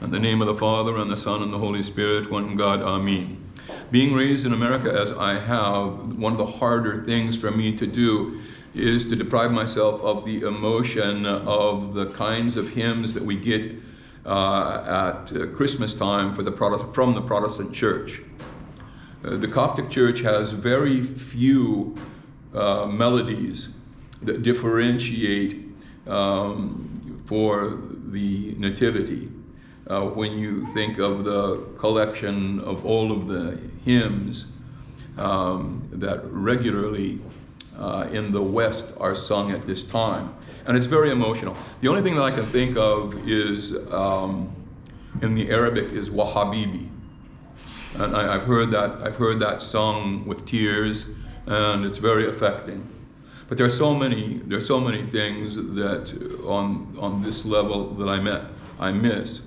In the name of the Father, and the Son, and the Holy Spirit, one God, Amen. Being raised in America as I have, one of the harder things for me to do is to deprive myself of the emotion of the kinds of hymns that we get at Christmas time from the Protestant Church. The Coptic Church has very few melodies that differentiate for the Nativity. When you think of the collection of all of the hymns that regularly in the West are sung at this time. And it's very emotional. The only thing that I can think of is, in the Arabic, is Wa Habibi. And I've heard that sung with tears, and it's very affecting. But there's so many things that on this level that I miss.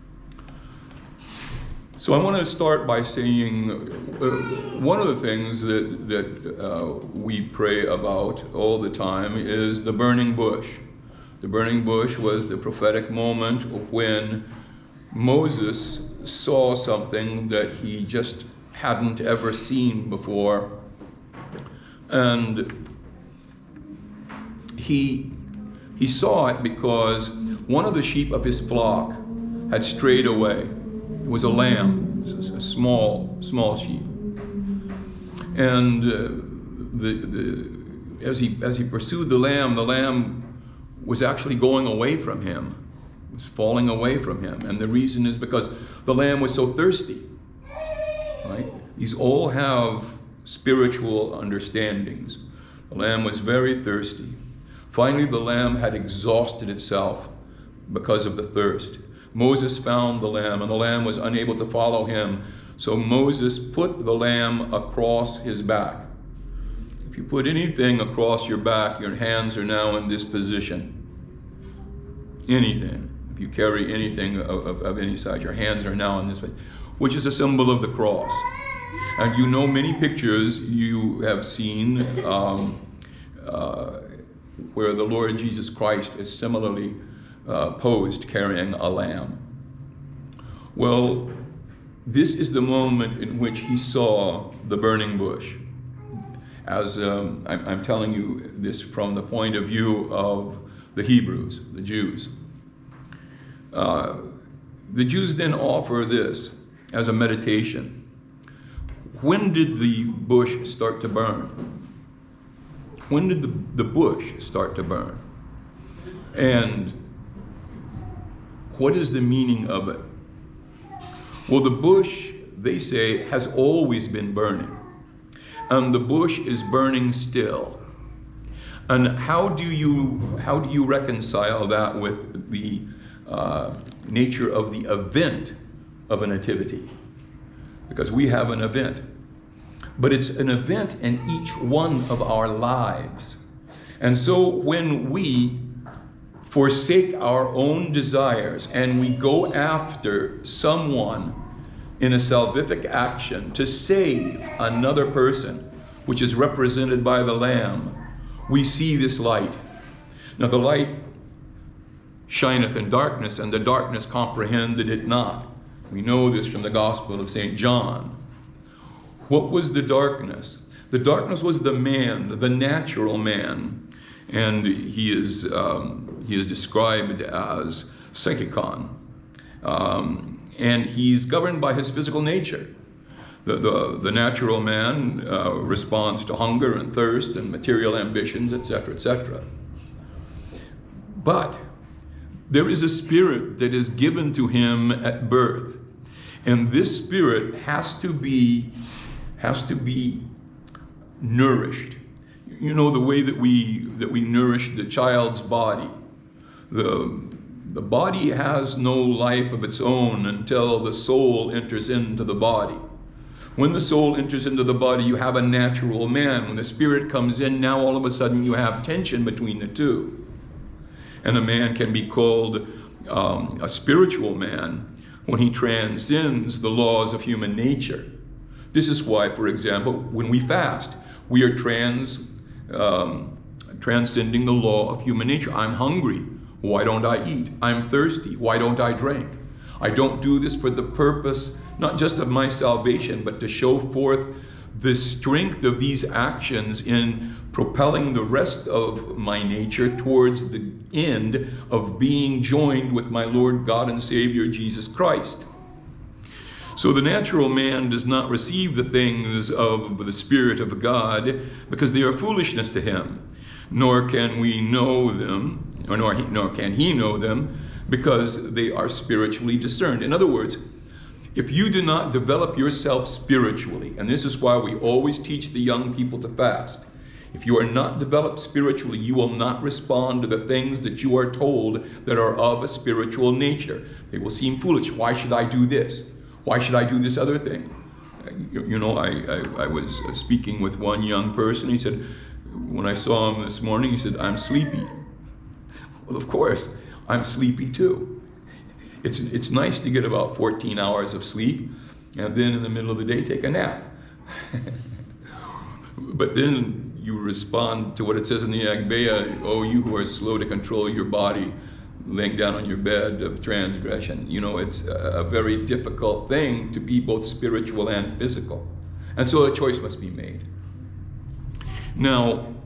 So I want to start by saying one of the things that we pray about all the time is the burning bush. The burning bush was the prophetic moment when Moses saw something that he just hadn't ever seen before. And he saw it because one of the sheep of his flock had strayed away. It was a lamb, a small sheep. And as he pursued the lamb was actually going away from him, was falling away from him. And the reason is because the lamb was so thirsty. Right? These all have spiritual understandings. The lamb was very thirsty. Finally, the lamb had exhausted itself because of the thirst. Moses found the lamb, and the lamb was unable to follow him. So Moses put the lamb across his back. If you put anything across your back, your hands are now in this position. Anything. If you carry anything of any size, your hands are now in this way, which is a symbol of the cross. And you know many pictures you have seen where the Lord Jesus Christ is similarly posed carrying a lamb. Well, this is the moment in which he saw the burning bush. As I'm telling you this from the point of view of the Hebrews, the Jews. The Jews then offer this as a meditation. When did the bush start to burn? When did the bush start to burn? And what is the meaning of it? Well, the bush, they say, has always been burning. And the bush is burning still. And how do you reconcile that with the nature of the event of a nativity? Because we have an event. But it's an event in each one of our lives. And so when we forsake our own desires and we go after someone in a salvific action to save another person, which is represented by the Lamb, we see this light. Now the light shineth in darkness, and the darkness comprehended it not. We know this from the Gospel of St. John. What was the darkness? The darkness was the man, the natural man. And he is described as psychikon. And he's governed by his physical nature. The natural man responds to hunger and thirst and material ambitions, etc., etc. But there is a spirit that is given to him at birth. And this spirit has to be nourished. You know, the way that we nourish the child's body. The body has no life of its own until the soul enters into the body. When the soul enters into the body, you have a natural man. When the spirit comes in, now all of a sudden you have tension between the two. And a man can be called a spiritual man when he transcends the laws of human nature. This is why, for example, when we fast, we are transcending the law of human nature. I'm hungry. Why don't I eat? I'm thirsty. Why don't I drink? I don't do this for the purpose, not just of my salvation, but to show forth the strength of these actions in propelling the rest of my nature towards the end of being joined with my Lord God and Savior Jesus Christ. So the natural man does not receive the things of the Spirit of God because they are foolishness to him, nor can we know them, nor can he know them, because they are spiritually discerned. In other words, if you do not develop yourself spiritually, and this is why we always teach the young people to fast, if you are not developed spiritually, you will not respond to the things that you are told that are of a spiritual nature. They will seem foolish. Why should I do this? Why should I do this other thing? You know, I was speaking with one young person. He said, when I saw him this morning, he said, I'm sleepy. Well, of course, I'm sleepy too. It's nice to get about 14 hours of sleep and then in the middle of the day take a nap. But then you respond to what it says in the Agpeya, oh, you who are slow to control your body, laying down on your bed of transgression. You know, it's a very difficult thing to be both spiritual and physical. And so a choice must be made. Now,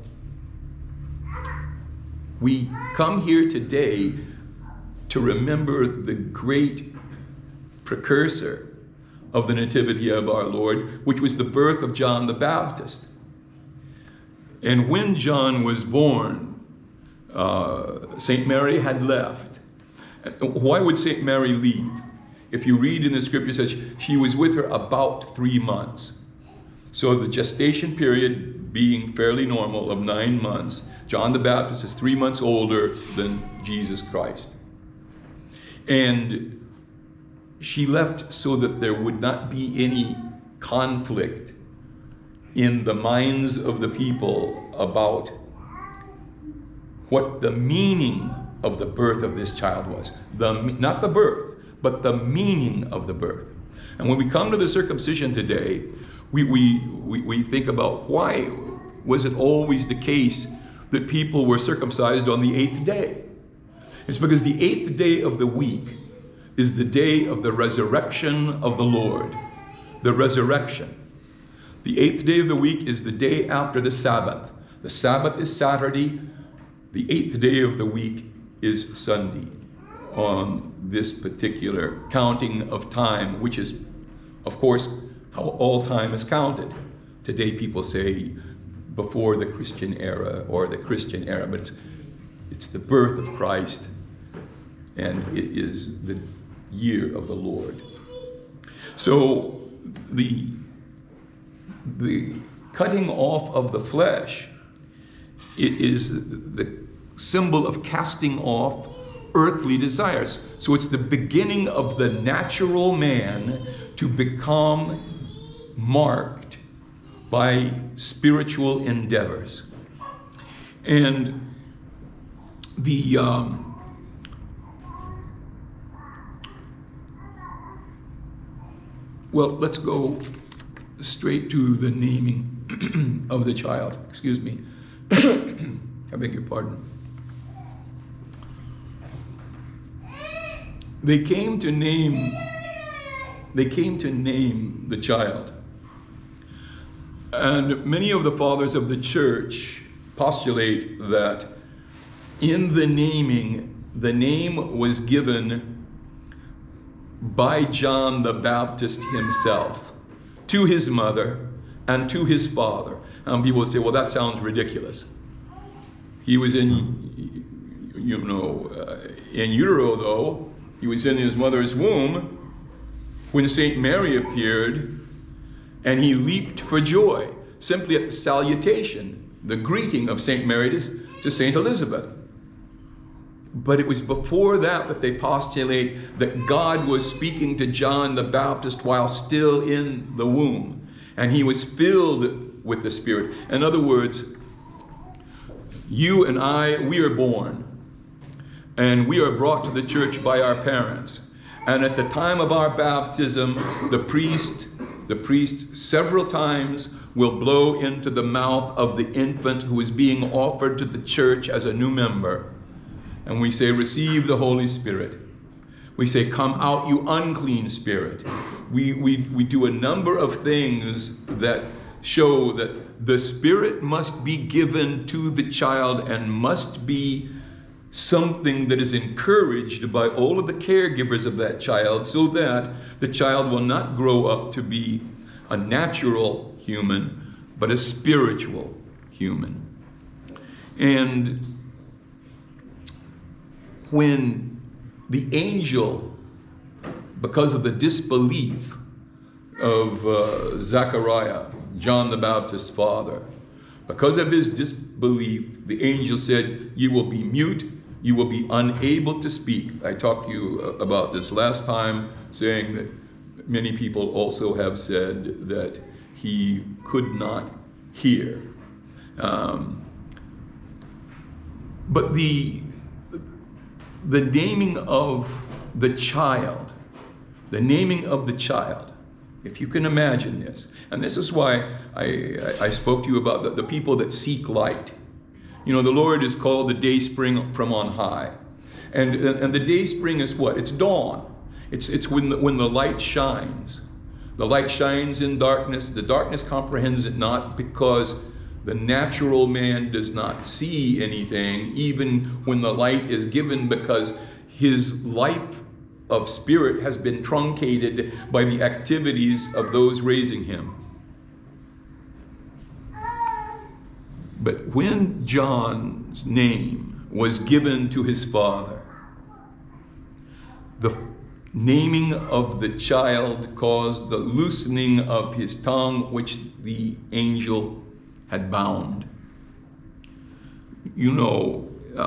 we come here today to remember the great precursor of the Nativity of our Lord, which was the birth of John the Baptist. And when John was born, St. Mary had left. Why would St. Mary leave? If you read in the scripture, it says she was with her about 3 months. So the gestation period being fairly normal of 9 months, John the Baptist is 3 months older than Jesus Christ. And she left so that there would not be any conflict in the minds of the people about what the meaning of the birth of this child was. Not the birth, but the meaning of the birth. And when we come to the circumcision today, we think about why was it always the case that people were circumcised on the 8th day? It's because the 8th day of the week is the day of the resurrection of the Lord. The resurrection. The 8th day of the week is the day after the Sabbath. The Sabbath is Saturday. The 8th day of the week is Sunday on this particular counting of time, which is, of course, how all time is counted. Today people say before the Christian era or the Christian era, but it's the birth of Christ, and it is the year of the Lord. So the cutting off of the flesh, it is the symbol of casting off earthly desires. So it's the beginning of the natural man to become marked by spiritual endeavors. And the well, let's go straight to the naming of the child. Excuse me. I beg your pardon. They came to name the child. And many of the fathers of the church postulate that in the naming, the name was given by John the Baptist himself to his mother and to his father. And people say, well, that sounds ridiculous. He was in utero, though. He was in his mother's womb when St. Mary appeared, and he leaped for joy simply at the salutation, the greeting of St. Mary to St. Elizabeth. But it was before that they postulate that God was speaking to John the Baptist while still in the womb, and he was filled with the Spirit. In other words, you and I, we are born, and we are brought to the church by our parents. And at the time of our baptism, the priest several times will blow into the mouth of the infant who is being offered to the church as a new member. And we say, receive the Holy Spirit. We say, "Come out, you unclean spirit." We do a number of things that show that the spirit must be given to the child and must be something that is encouraged by all of the caregivers of that child, so that the child will not grow up to be a natural human, but a spiritual human. And when the angel, because of the disbelief of Zechariah, John the Baptist's father, because of his disbelief, the angel said, "You will be mute, you will be unable to speak." I talked to you about this last time, saying that many people also have said that he could not hear. But the naming of the child, if you can imagine this, and this is why I spoke to you about the people that seek light. You know, the Lord is called the day spring from on high. And the day spring is what? It's dawn. It's when the light shines. The light shines in darkness. The darkness comprehends it not, because the natural man does not see anything, even when the light is given, because his life of spirit has been truncated by the activities of those raising him. But when John's name was given to his father, the naming of the child caused the loosening of his tongue, which the angel had bound. You know,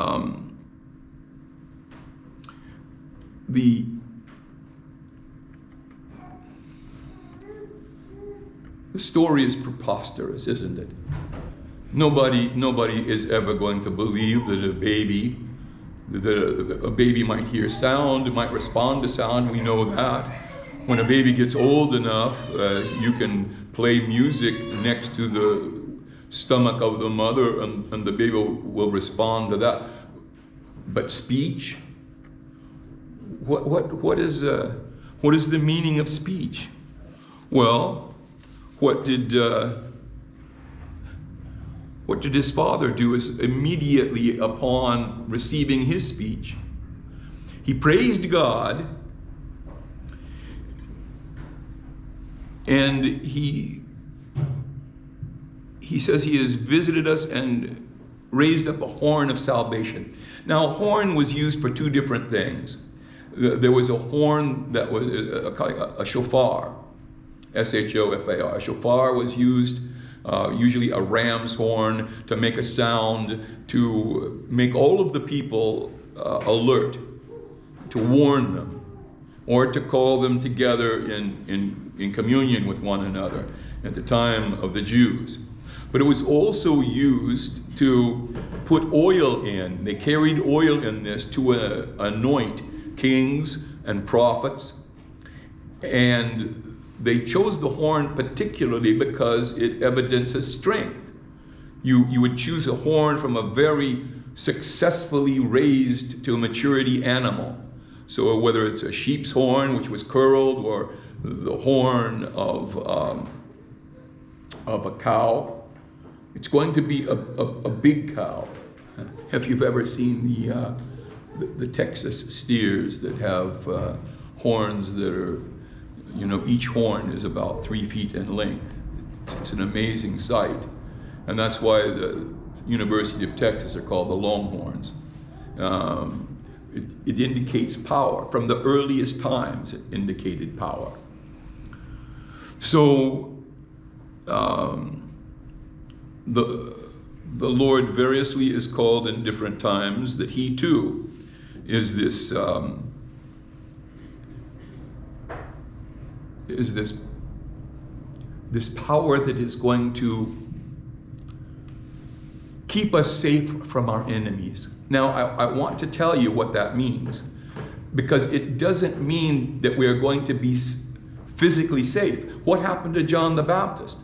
the story is preposterous, isn't it? Nobody is ever going to believe that a baby might hear sound, might respond to sound. We know that. When a baby gets old enough, you can play music next to the stomach of the mother, and the baby will respond to that. But speech? What is the meaning of speech? Well, what did his father do? Is immediately upon receiving his speech, he praised God, and he says he has visited us and raised up a horn of salvation. Now, a horn was used for two different things. There was a horn that was a shofar, S-H-O-F-A-R. A shofar was used, usually a ram's horn, to make a sound, to make all of the people alert, to warn them, or to call them together in communion with one another at the time of the Jews. But it was also used to put oil in. They carried oil in this to anoint kings and prophets. And they chose the horn particularly because it evidences strength. You would choose a horn from a very successful raised to maturity animal. So whether it's a sheep's horn, which was curled, or the horn of a cow, it's going to be a big cow. If you've ever seen the Texas steers that have horns that are, you know, each horn is about 3 feet in length. It's an amazing sight. And that's why the University of Texas are called the Longhorns. It indicates power. From the earliest times, it indicated power. So the Lord variously is called in different times, that he too is this power that is going to keep us safe from our enemies. Now, I want to tell you what that means, because it doesn't mean that we are going to be physically safe. What happened to John the Baptist?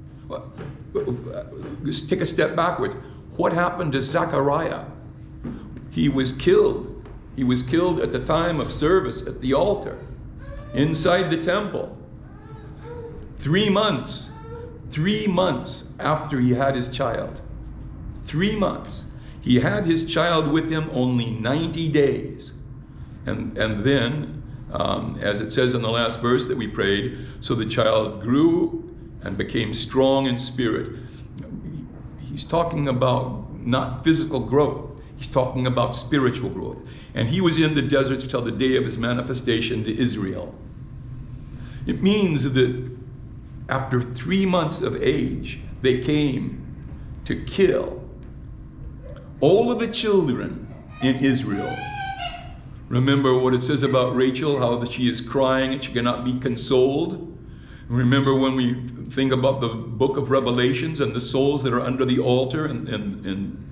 Just take a step backwards. What happened to Zechariah? He was killed He was killed at the time of service at the altar, inside the temple. 3 months after he had his child. 3 months. He had his child with him only 90 days. And then, as it says in the last verse that we prayed, so the child grew and became strong in spirit. He's talking about not physical growth. He's talking about spiritual growth. And he was in the deserts till the day of his manifestation to Israel. It means that after 3 months of age, they came to kill all of the children in Israel. Remember what it says about Rachel, how that she is crying and she cannot be consoled. Remember when we think about the book of Revelations and the souls that are under the altar in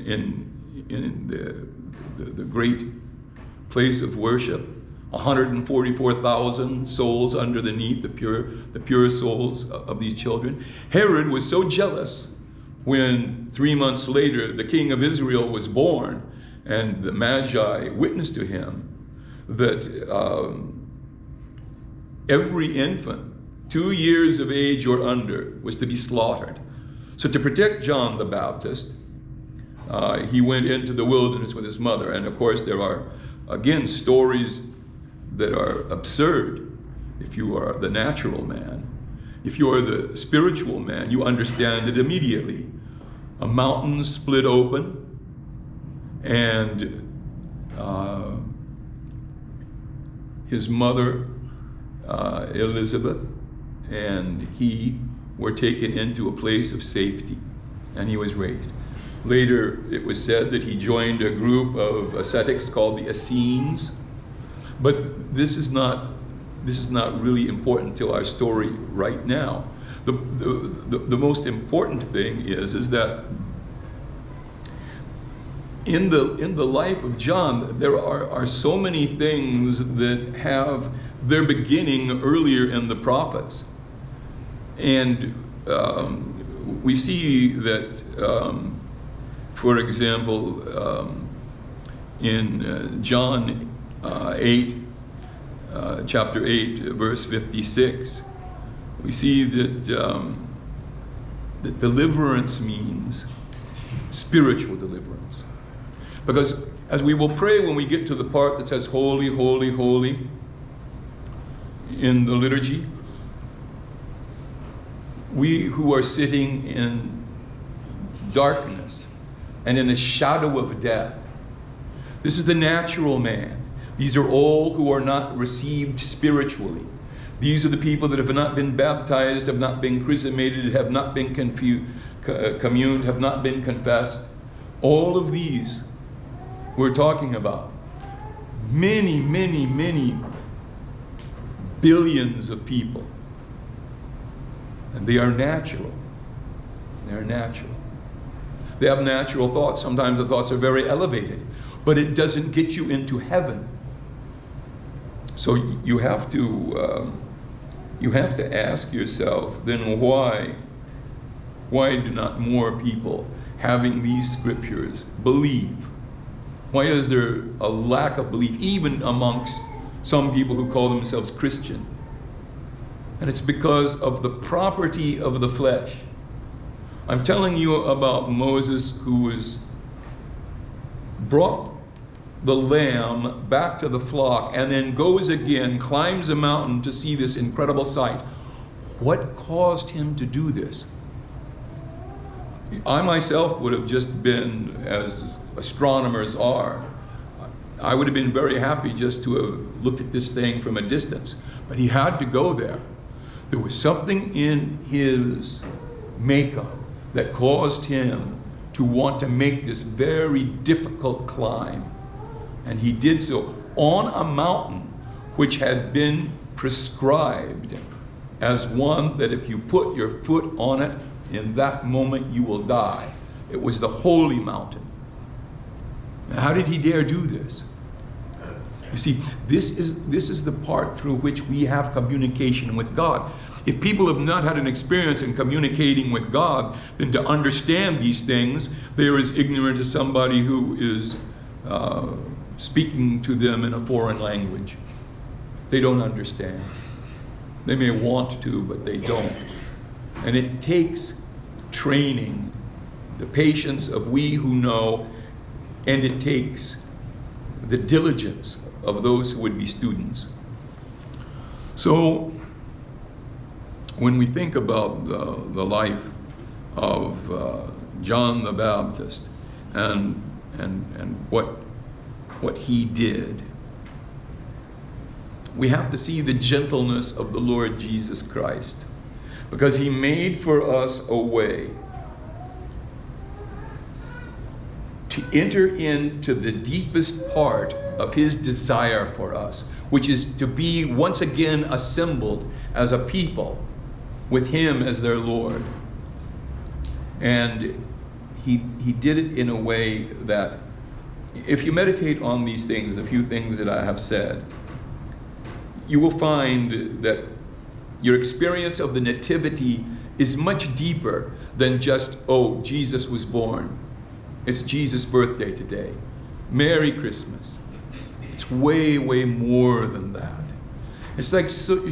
the great place of worship, 144,000 souls underneath, the pure souls of these children. Herod was so jealous when 3 months later the king of Israel was born and the Magi witnessed to him that every infant 2 years of age or under was to be slaughtered. So to protect John the Baptist, he went into the wilderness with his mother. And of course there are, again, stories that are absurd if you are the natural man. If you are the spiritual man, you understand it immediately. A mountain split open, and his mother, Elizabeth, and he were taken into a place of safety, and he was raised. Later, it was said that he joined a group of ascetics called the Essenes, but this is not really important to our story right now. The most important thing is that in the life of John, there are so many things that have their beginning earlier in the prophets. And we see that, for example, in John 8, chapter 8, verse 56, we see that, that deliverance means spiritual deliverance. Because as we will pray when we get to the part that says, holy, holy, holy, in the liturgy, we who are sitting in darkness and in the shadow of death, this is the natural man. These are all who are not received spiritually. These are the people that have not been baptized, have not been chrismated, have not been communed, have not been confessed. All of these we're talking about. Many, many, many billions of people. And they are natural. They are natural. They have natural thoughts. Sometimes the thoughts are very elevated, but it doesn't get you into heaven. So you have to ask yourself, then why do not more people having these scriptures believe? Why is there a lack of belief even amongst some people who call themselves Christian? And it's because of the property of the flesh. I'm telling you about Moses, who was brought the lamb back to the flock and then goes again, climbs a mountain to see this incredible sight. What caused him to do this? I myself would have just been, as astronomers are, I would have been very happy just to have looked at this thing from a distance. But he had to go there. There was something in his makeup that caused him to want to make this very difficult climb. And he did so on a mountain which had been prescribed as one that if you put your foot on it, in that moment you will die. It was the holy mountain. Now, how did he dare do this? You see, this is the part through which we have communication with God. If people have not had an experience in communicating with God, then to understand these things, they're as ignorant as somebody who is speaking to them in a foreign language. They don't understand. They may want to, but they don't. And it takes training, the patience of we who know, and it takes the diligence of those who would be students. So when we think about the life of John the Baptist and what he did, we have to see the gentleness of the Lord Jesus Christ, because he made for us a way to enter into the deepest part of his desire for us, which is to be once again assembled as a people with him as their Lord. And he did it in a way that, if you meditate on these things, the few things that I have said, you will find that your experience of the nativity is much deeper than just, oh, Jesus was born. It's Jesus' birthday today. Merry Christmas. It's way, way more than that. It's like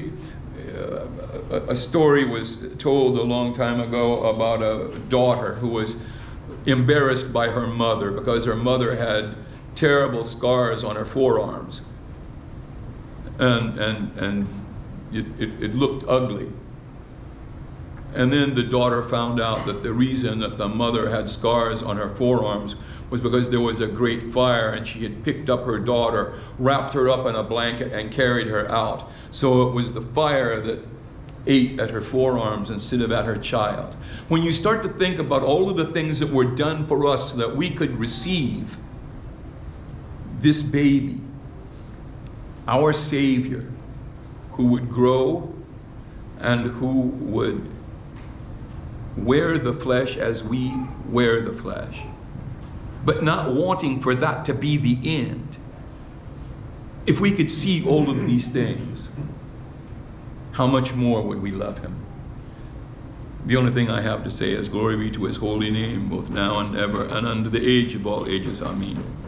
a story was told a long time ago about a daughter who was embarrassed by her mother because her mother had terrible scars on her forearms. And it looked ugly. And then the daughter found out that the reason that the mother had scars on her forearms was because there was a great fire, and she had picked up her daughter, wrapped her up in a blanket, and carried her out. So it was the fire that ate at her forearms instead of at her child. When you start to think about all of the things that were done for us so that we could receive this baby, our Savior, who would grow and who would wear the flesh as we wear the flesh, but not wanting for that to be the end. If we could see all of these things, how much more would we love him? The only thing I have to say is glory be to his holy name, both now and ever, and unto the age of all ages. Amen.